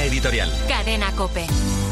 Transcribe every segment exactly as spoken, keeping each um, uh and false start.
Línea editorial. Cadena COPE.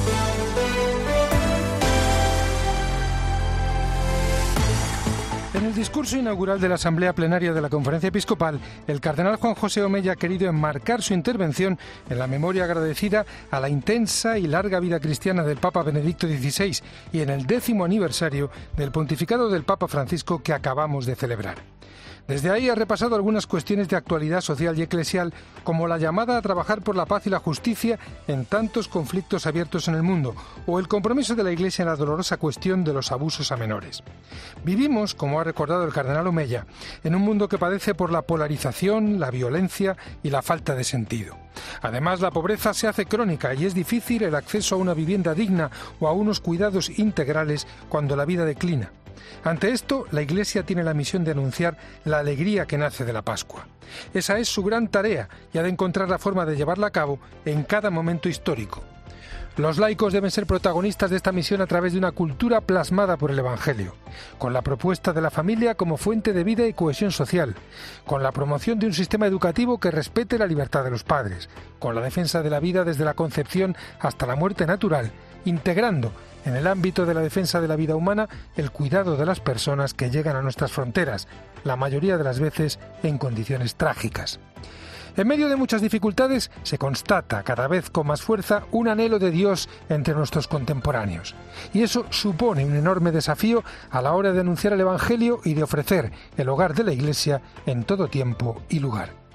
En el discurso inaugural de la Asamblea Plenaria de la Conferencia Episcopal, el cardenal Juan José Omella ha querido enmarcar su intervención en la memoria agradecida a la intensa y larga vida cristiana del Papa Benedicto dieciséis y en el décimo aniversario del pontificado del Papa Francisco que acabamos de celebrar. Desde ahí ha repasado algunas cuestiones de actualidad social y eclesial, como la llamada a trabajar por la paz y la justicia en tantos conflictos abiertos en el mundo, o el compromiso de la Iglesia en la dolorosa cuestión de los abusos a menores. Vivimos, como ha recordado el cardenal Omella, en un mundo que padece por la polarización, la violencia y la falta de sentido. Además, la pobreza se hace crónica y es difícil el acceso a una vivienda digna o a unos cuidados integrales cuando la vida declina. Ante esto, la Iglesia tiene la misión de anunciar la alegría que nace de la Pascua. Esa es su gran tarea y ha de encontrar la forma de llevarla a cabo en cada momento histórico. Los laicos deben ser protagonistas de esta misión a través de una cultura plasmada por el Evangelio, con la propuesta de la familia como fuente de vida y cohesión social, con la promoción de un sistema educativo que respete la libertad de los padres, con la defensa de la vida desde la concepción hasta la muerte natural, integrando en el ámbito de la defensa de la vida humana el cuidado de las personas que llegan a nuestras fronteras, la mayoría de las veces en condiciones trágicas. En medio de muchas dificultades se constata cada vez con más fuerza un anhelo de Dios entre nuestros contemporáneos. Y eso supone un enorme desafío a la hora de anunciar el Evangelio y de ofrecer el hogar de la Iglesia en todo tiempo y lugar.